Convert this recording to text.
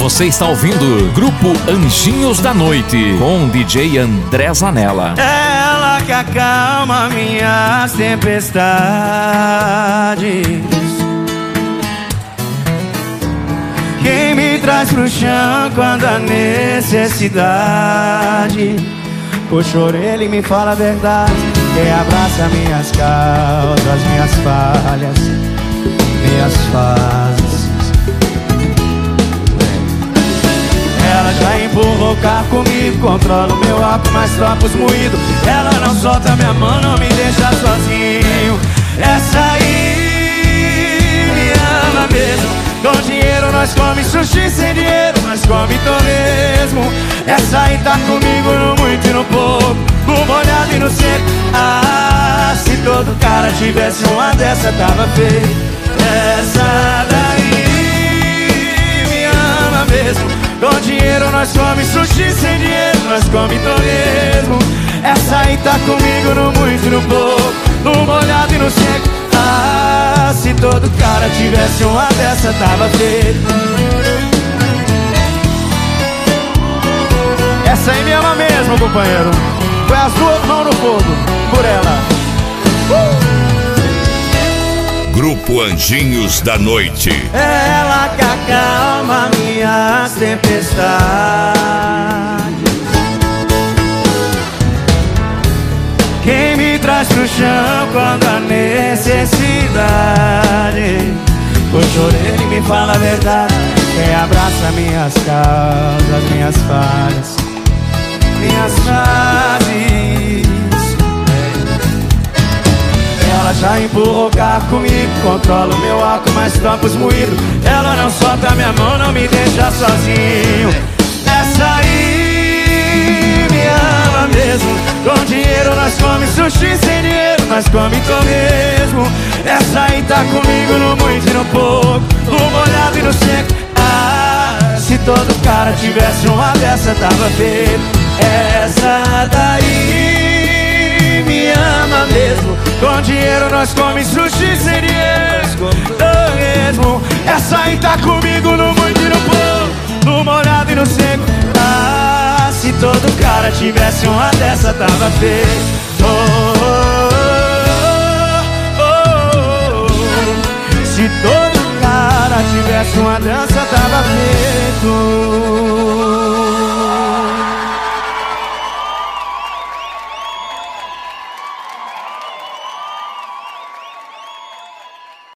Você está ouvindo Grupo Anjinhos da Noite com DJ André Zanella. É ela que acalma minhas tempestades, quem me traz pro chão quando há necessidade. Puxa a orelha e me fala a verdade, quem abraça minhas causas, minhas falhas, minhas fases. Ela já empurrou o carro comigo, controla o meu álcool, mas troca os moídos. Ela não solta minha mão, não me deixa sozinho. Essa aí me ama mesmo. Com dinheiro nós come sushi, sem dinheiro nós come torresmo. Essa aí tá comigo no muito e no pouco, no molhado e no seco. Ah, se todo cara tivesse uma dessa tava feio. Essa daí me ama mesmo. Com dinheiro nós come sushi, sem dinheiro nós come torresmo. Essa aí tá comigo no muito e no pouco, no molhado e no seco. Ah, se todo cara tivesse uma dessa tava feito. Essa aí me ama mesmo, companheiro. Põe as duas mãos no fogo por ela. Grupo Anjinhos da Noite. É ela que acalma minhas tempestades, quem me traz pro chão quando há necessidade. Puxa a orelha e me fala a verdade, quem abraça minhas causas, minhas falhas, minhas fases. Ela já empurrou o carro comigo, controla o meu álcool, mas troca os moídos. Ela não solta minha mão, não me deixa sozinho. Essa aí me ama mesmo. Com dinheiro nós come sushi, sem dinheiro nós come torresmo. Essa aí tá comigo no muito e no pouco, no molhado e no seco. Ah, se todo cara tivesse uma dessa tava feito. Essa daí me ama mesmo. Com dinheiro nós come sushi, sem dinheiro torresmo. Essa aí tá comigo no muito e no pouco, no molhado e no seco. Ah, se todo cara tivesse uma dessa tava feito. Oh, oh, oh, oh. Se todo cara tivesse uma dança tava feito.